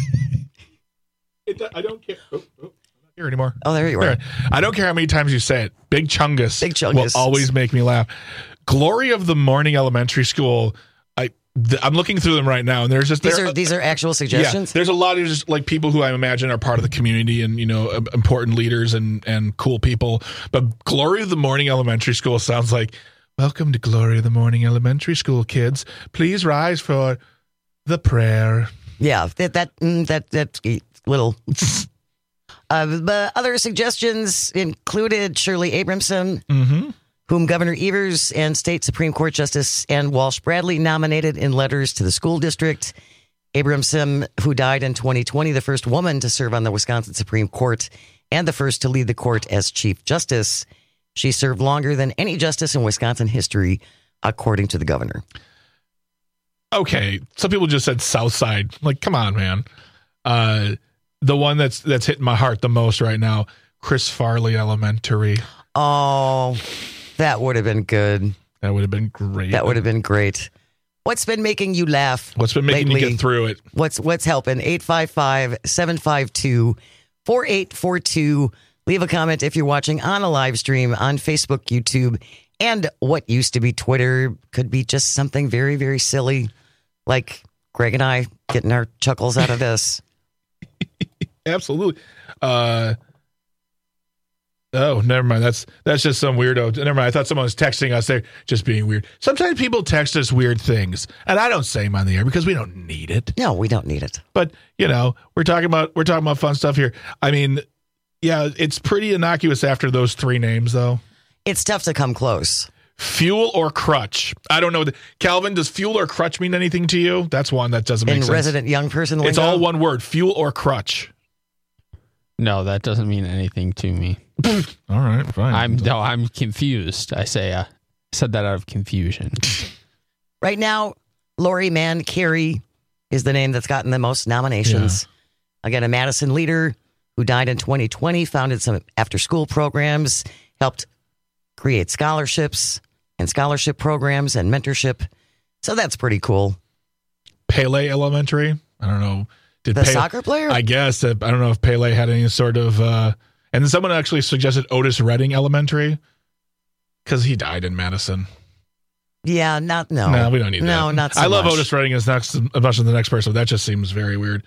It, I don't care. Oh, oh, I'm not here anymore. Oh, there you are. There. I don't care how many times you say it. Big Chungus, Big Chungus will always make me laugh. Glory of the Morning Elementary School. I th- I'm looking through them right now, and there's just These there, are these are actual suggestions. Yeah, there's a lot of just like people who I imagine are part of the community and, you know, important leaders and, and cool people. But Glory of the Morning Elementary School sounds like, welcome to Glory of the Morning Elementary School, kids. Please rise for the prayer. Yeah, that that mm, that that little. uh, but other suggestions included Shirley Abramson, Mm-hmm. whom Governor Evers and State Supreme Court Justice Ann Walsh Bradley nominated in letters to the school district. Abramson, who died in twenty twenty, the first woman to serve on the Wisconsin Supreme Court and the first to lead the court as Chief Justice. She served longer than any justice in Wisconsin history, according to the governor. Okay, some people just said Southside. Like, come on, man. Uh, the one that's that's hitting my heart the most right now, Chris Farley Elementary. Oh, that would have been good. That would have been great. That would have been great. What's been making you laugh? What's been making lately? you get through it? What's what's helping? eight five five, seven five two, four eight four two. Leave a comment if you're watching on a live stream on Facebook, YouTube, and what used to be Twitter. Could be just something very, very silly, like Greg and I getting our chuckles out of this. Absolutely. Uh, oh, never mind. That's that's just some weirdo. Never mind. I thought someone was texting us. They're just being weird. Sometimes people text us weird things, and I don't say them on the air because we don't need it. No, we don't need it. But you know, we're talking about we're talking about fun stuff here. I mean, yeah, it's pretty innocuous after those three names, though. It's tough to come close. Fuel or crutch? I don't know. Calvin, does fuel or crutch mean anything to you? That's one that doesn't make In sense. resident young person lingo? It's all one word, fuel or crutch. No, that doesn't mean anything to me. All right, fine. I'm no, I'm confused. I say uh, said that out of confusion. Right now, Lori Mann Carey is the name that's gotten the most nominations. Yeah. Again, a Madison leader who who died in twenty twenty, founded some after-school programs, helped create scholarships and scholarship programs and mentorship. So that's pretty cool. Pele Elementary. I don't know. Did the Pele, soccer player? I guess. I don't know if Pele had any sort of... Uh, and then someone actually suggested Otis Redding Elementary because he died in Madison. Yeah, not... No. No, we don't need no, that. No, not so I love much. Otis Redding as next, as much as the next person. That just seems very weird.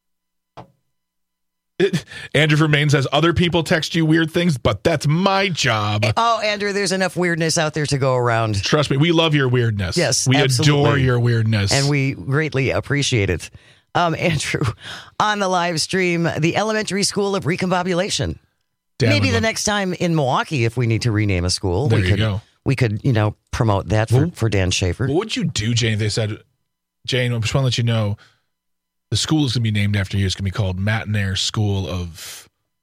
It, Andrew Vermain says, other people text you weird things, but that's my job. Oh, Andrew, there's enough weirdness out there to go around. Trust me, we love your weirdness. Yes, we absolutely. adore your weirdness. And we greatly appreciate it. Um, Andrew, on the live stream, the Elementary School of Recombobulation. Dan Maybe the love- next time in Milwaukee, if we need to rename a school, There we you could, go. we could, you know, promote that for, for Dan Schaefer. What would you do, Jane? They said, Jane, I just want to let you know, the school is going to be named after you. It's going to be called Matinair School of...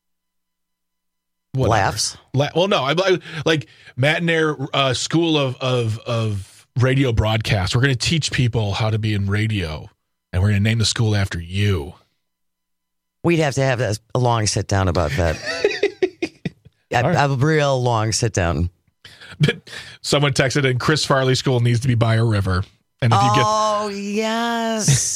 Whatever. Laughs? La- well, no, I, I like Matinair uh, School of, of of Radio Broadcast. We're going to teach people how to be in radio, and we're going to name the school after you. We'd have to have a, a long sit down about that. a, right. a real long sit down. Someone texted in, Chris Farley School needs to be by a river. And if you get Oh, yes.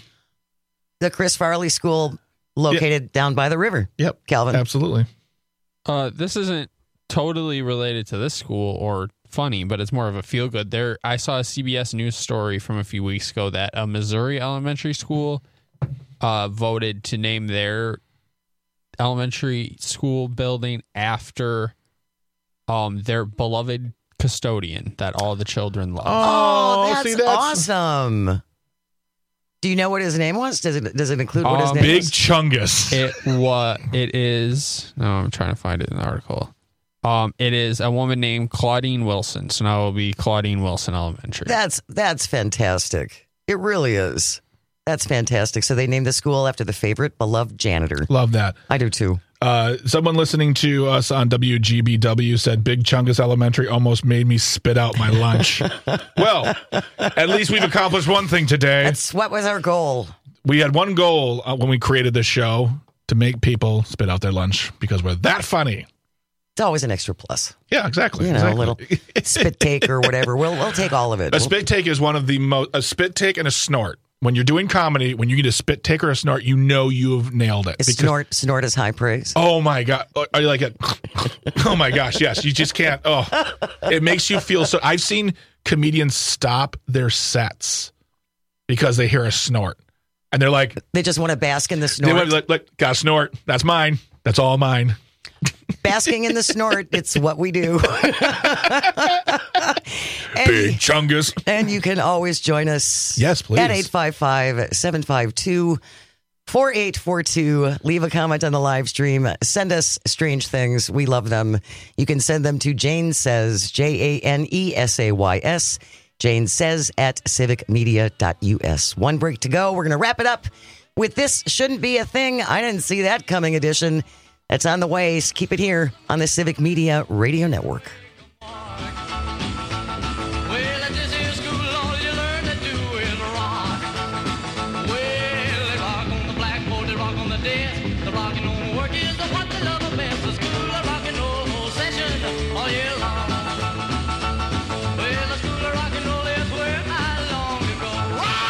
The Chris Farley School located yep. down by the river. Yep. Calvin. Absolutely. Uh, this isn't totally related to this school or funny, but it's more of a feel good. There, I saw a C B S News story from a few weeks ago that a Missouri elementary school uh, voted to name their elementary school building after um, their beloved custodian that all the children love. Oh, that's, see, that's awesome. Do you know what his name was? Does it does it include what his Um, name Big was? Chungus. It what it is. No, I'm trying to find it in the article. Um, it is a woman named Claudine Wilson. So now it will be Claudine Wilson Elementary. That's that's fantastic. It really is. That's fantastic. So they named the school after the favorite beloved janitor. Love that. I do too. Uh, someone listening to us on W G B W said Big Chungus Elementary almost made me spit out my lunch. Well, at least we've accomplished one thing today. That's what was our goal. We had one goal uh, when we created this show, to make people spit out their lunch because we're that funny. It's always an extra plus. Yeah, exactly. You know, exactly. a little spit take or whatever. We'll we'll take all of it. A We'll- spit take is one of the most, a spit take and a snort. When you're doing comedy, when you get a spit take or a snort, you know you've nailed it. Is Because- snort snort is high praise. Oh my God. Are you like it? Oh my gosh. Yes. You just can't. Oh, it makes you feel so. I've seen comedians stop their sets because they hear a snort and they're like, They just want to bask in the they snort. want to like, like, got a snort. That's mine. That's all mine. Basking in the snort. It's what we do. And- Big Chungus. And you can always join us. Yes, please. At eight five five, seven five two, four eight four two. Leave a comment on the live stream. Send us strange things. We love them. You can send them to Jane Says, J A N E S A Y S, Jane Says at civic media dot U S. One break to go. We're going to wrap it up with This Shouldn't Be a Thing. I didn't see that coming edition. That's on the way. Keep it here on the Civic Media Radio Network. Well, at this here school, all you learn to do is rock. Well, they rock on the blackboard, they rock on the desk. The rocking on work is the what they love best. The school of rock and roll session all year long. Well, the school of rock and roll is where I long to go.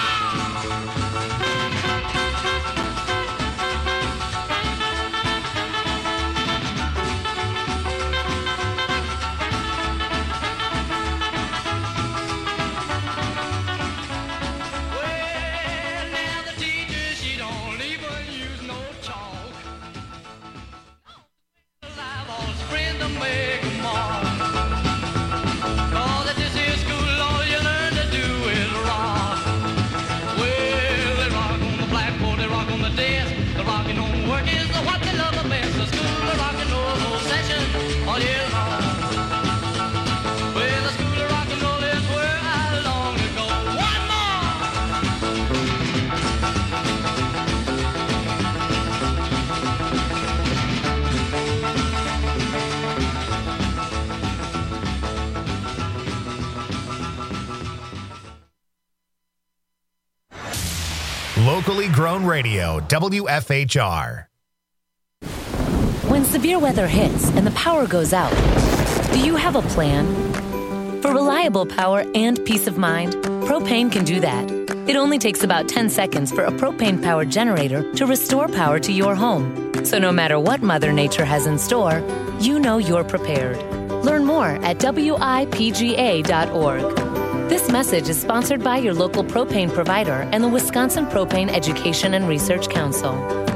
Well, now the teacher, she don't even use no chalk. Alive, all spread to make 'em all. 'Cause at this here school, all you learn to do is rock. Well, they rock on the blackboard, they rock on the desk. The rocking on work is the what they love the best. The school of rock and roll session all year long. Well, the school of rock and roll is where I long to go. One more! Locally grown radio, W F H R. When severe weather hits and the power goes out, do you have a plan? For reliable power and peace of mind, Propane can do that. It only takes about ten seconds for a propane-powered generator to restore power to your home. So no matter what Mother Nature has in store, you know you're prepared. Learn more at W I P G A dot org. This message is sponsored by your local propane provider and the Wisconsin Propane Education and Research Council.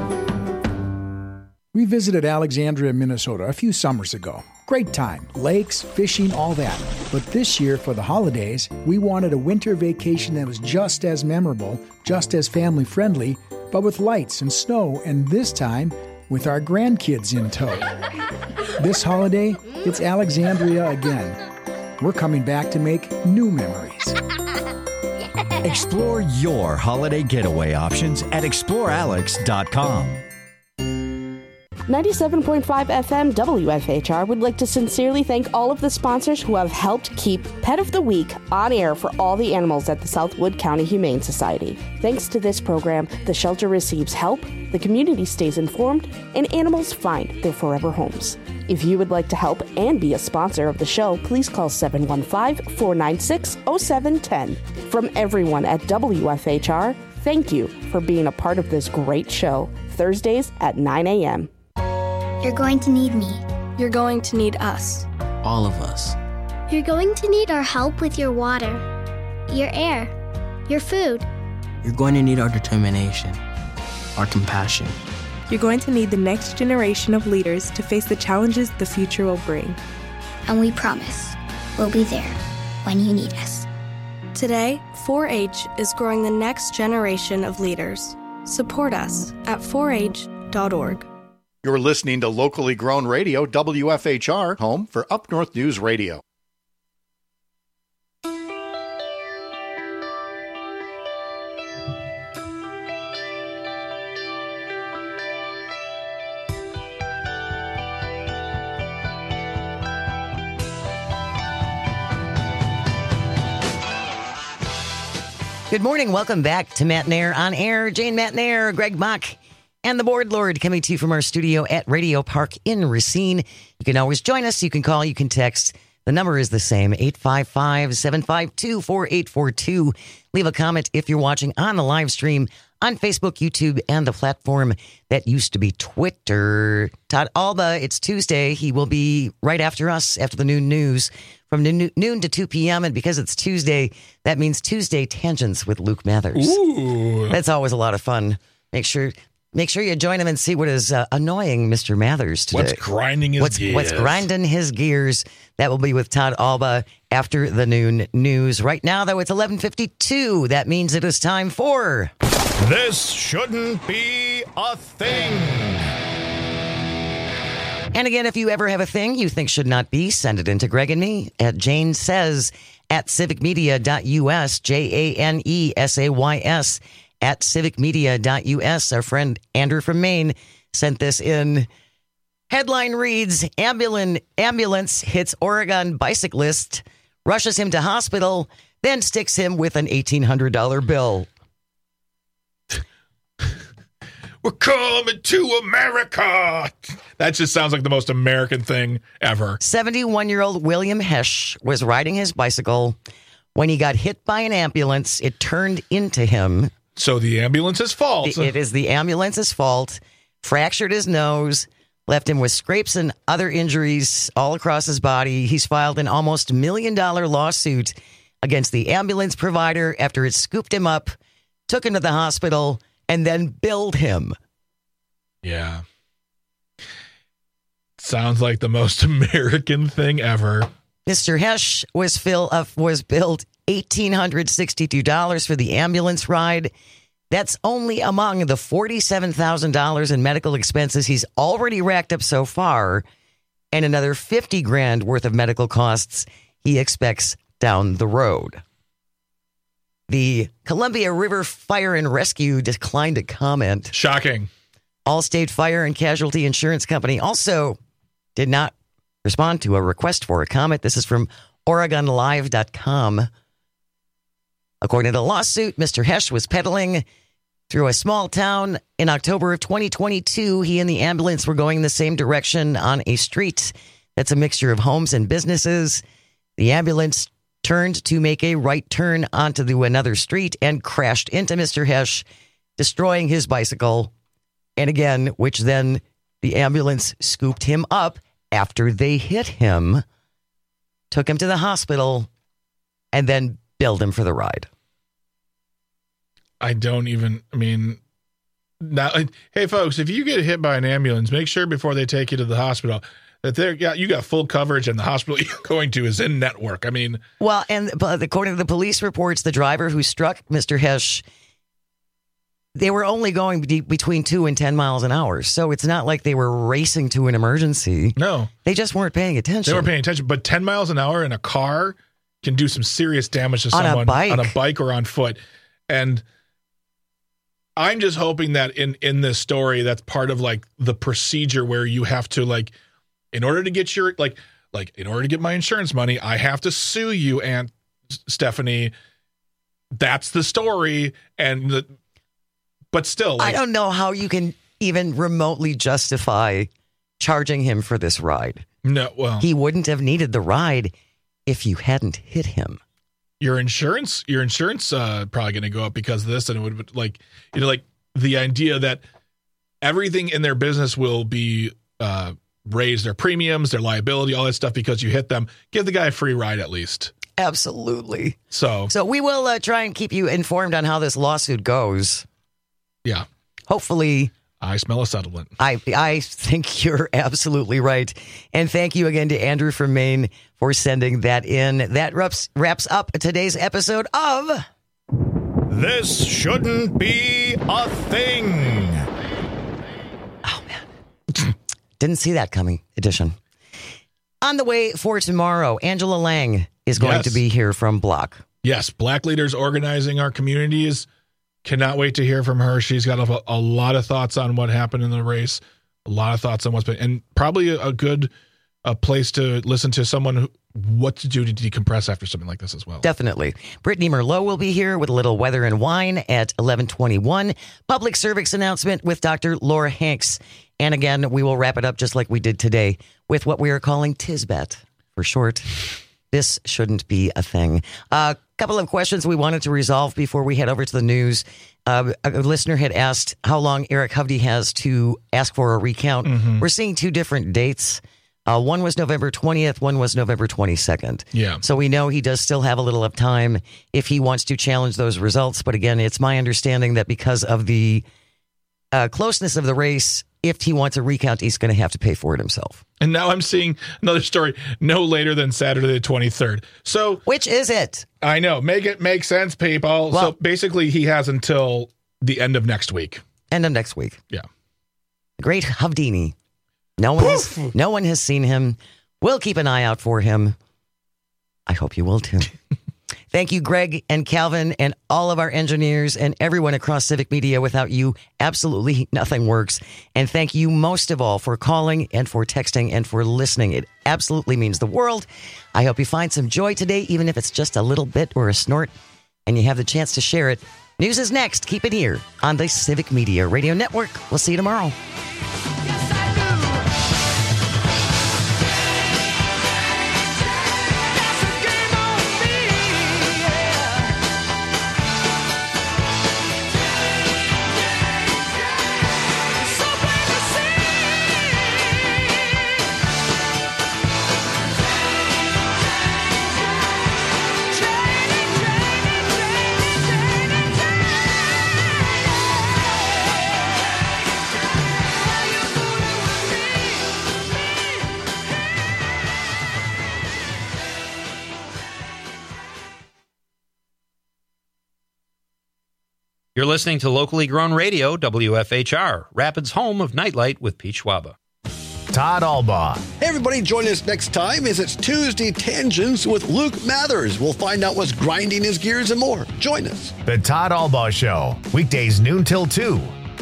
We visited Alexandria, Minnesota a few summers ago. Great time. Lakes, fishing, all that. But this year, for the holidays, we wanted a winter vacation that was just as memorable, just as family-friendly, but with lights and snow, and this time, with our grandkids in tow. This holiday, it's Alexandria again. We're coming back to make new memories. Explore your holiday getaway options at explore alex dot com. ninety-seven point five F M W F H R would like to sincerely thank all of the sponsors who have helped keep Pet of the Week on air for all the animals at the Southwood County Humane Society. Thanks to this program, the shelter receives help, the community stays informed, and animals find their forever homes. If you would like to help and be a sponsor of the show, please call seven one five, four nine six, zero seven one zero. From everyone at W F H R, thank you for being a part of this great show. Thursdays at nine a.m. You're going to need me. You're going to need us. All of us. You're going to need our help with your water, your air, your food. You're going to need our determination, our compassion. You're going to need the next generation of leaders to face the challenges the future will bring. And we promise we'll be there when you need us. Today, four H is growing the next generation of leaders. Support us at four H dot org. You're listening to locally grown radio, W F H R, home for Up North News Radio. Good morning. Welcome back to Matt Nair on Air. Jane Matt Nair, Greg Bach, and the Board Lord coming to you from our studio at Radio Park in Racine. You can always join us. You can call. You can text. The number is the same, eight five five, seven five two, four eight four two. Leave a comment if you're watching on the live stream on Facebook, YouTube, and the platform that used to be Twitter. Todd Alba, it's Tuesday. He will be right after us, after the noon news, from noon to two p.m. And because it's Tuesday, that means Tuesday Tangents with Luke Mathers. Ooh. That's always a lot of fun. Make sure... Make sure you join him and see what is uh, annoying Mister Mathers today. What's grinding his what's, gears? What's grinding his gears? That will be with Todd Alba after the noon news. Right now, though, it's eleven fifty-two. That means it is time for... This shouldn't be a thing. And again, if you ever have a thing you think should not be, send it in to Greg and me at Jane Says at civic media dot U S, J A N E S A Y S. At civic media dot U S. Our friend Andrew from Maine sent this in. Headline reads, Ambulance, ambulance hits Oregon bicyclist, rushes him to hospital, then sticks him with an eighteen hundred dollars bill. We're coming to America. That just sounds like the most American thing ever. seventy-one-year-old William Hesh was riding his bicycle. When he got hit by an ambulance, it turned into him. So the ambulance's fault. It is the ambulance's fault. Fractured his nose, left him with scrapes and other injuries all across his body. He's filed an almost million dollar lawsuit against the ambulance provider after it scooped him up, took him to the hospital, and then billed him. Yeah. Sounds like the most American thing ever. Mister Hesh was, fill, uh, was billed one thousand eight hundred sixty-two dollars for the ambulance ride. That's only among the forty-seven thousand dollars in medical expenses he's already racked up so far, and another fifty grand worth of medical costs he expects down the road. The Columbia River Fire and Rescue declined to comment. Shocking. Allstate Fire and Casualty Insurance Company also did not respond to a request for a comment. This is from Oregon Live dot com. According to the lawsuit, Mister Hesh was pedaling through a small town in October of twenty twenty-two. He and the ambulance were going the same direction on a street that's a mixture of homes and businesses. The ambulance turned to make a right turn onto the, another street and crashed into Mister Hesh, destroying his bicycle. And again, which then the ambulance scooped him up after they hit him, took him to the hospital, and then billed him for the ride. I don't even, I mean, now, hey, folks, if you get hit by an ambulance, make sure before they take you to the hospital that they're, yeah, you got full coverage and the hospital you're going to is in network. I mean, well, and but according to the police reports, the driver who struck Mister Hesh, they were only going be- between two and ten miles an hour. So it's not like they were racing to an emergency. No. They just weren't paying attention. They weren't paying attention. But ten miles an hour in a car can do some serious damage to on someone a bike. on a bike or on foot. And I'm just hoping that in, in this story, that's part of like the procedure where you have to like, in order to get your, like, like in order to get my insurance money, I have to sue you, Aunt Stephanie. That's the story. And the, But still, like, I don't know how you can even remotely justify charging him for this ride. No, well, he wouldn't have needed the ride if you hadn't hit him. Your insurance, your insurance, uh, probably going to go up because of this, and it would like, you know, like the idea that everything in their business will be uh, raise their premiums, their liability, all that stuff because you hit them. Give the guy a free ride at least. Absolutely. So, so we will uh, try and keep you informed on how this lawsuit goes. Yeah. Hopefully. I smell a settlement. I I think you're absolutely right. And thank you again to Andrew from Maine for sending that in. That wraps, wraps up today's episode of This Shouldn't Be a Thing. Oh, man. Didn't see that coming edition. On the way for tomorrow, Angela Lang is going yes. to be here from Block. Yes, Black leaders organizing our communities. Cannot wait to hear from her. She's got a, a lot of thoughts on what happened in the race, a lot of thoughts on what's been, and probably a, a good a place to listen to someone who, what to do to decompress after something like this as well. Definitely. Brittany Merlot will be here with a little weather and wine at eleven twenty-one. Public service announcement with Doctor Laura Hanks. And again, we will wrap it up just like we did today with what we are calling Tisbet for short. This shouldn't be a thing. A uh, couple of questions we wanted to resolve before we head over to the news. Uh, a listener had asked how long Eric Hovde has to ask for a recount. Mm-hmm. We're seeing two different dates. Uh, one was November twentieth, one was November twenty-second. Yeah. So we know he does still have a little of time if he wants to challenge those results. But again, it's my understanding that because of the uh, closeness of the race, if he wants a recount, he's going to have to pay for it himself. And now I'm seeing another story no later than Saturday the twenty-third. So which is it? I know. Make it make sense, people. Well, so basically he has until the end of next week. End of next week. Yeah. Great Hovdini. No one has, no one has seen him. We'll keep an eye out for him. I hope you will too. Thank you, Greg and Calvin and all of our engineers and everyone across Civic Media. Without you, absolutely nothing works. And thank you most of all for calling and for texting and for listening. It absolutely means the world. I hope you find some joy today, even if it's just a little bit or a snort, and you have the chance to share it. News is next. Keep it here on the Civic Media Radio Network. We'll see you tomorrow. You're listening to locally grown radio, W F H R, Rapids' home of Nightlight with Pete Schwaba. Todd Albaugh. Hey, everybody, join us next time as it's Tuesday Tangents with Luke Mathers. We'll find out what's grinding his gears and more. Join us. The Todd Albaugh Show, weekdays noon till two.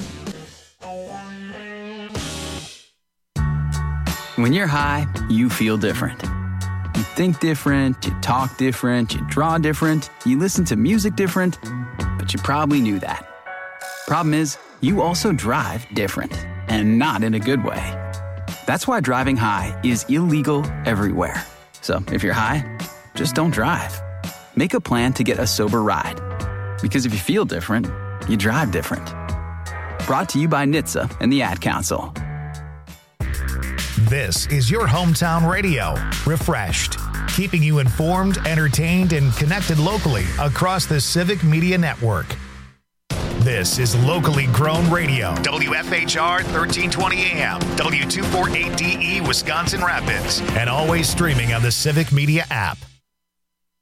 When you're high, you feel different. You think different, you talk different, you draw different, you listen to music different, but you probably knew that. Problem is, you also drive different, and not in a good way. That's why driving high is illegal everywhere. So if you're high, just don't drive. Make a plan to get a sober ride. Because if you feel different, you drive different. Brought to you by N H T S A and the Ad Council. This is your hometown radio, Refreshed, keeping you informed, entertained, and connected locally across the Civic Media Network. This is locally grown radio, W F H R thirteen twenty A M, W two forty-eight D E Wisconsin Rapids, and always streaming on the Civic Media app.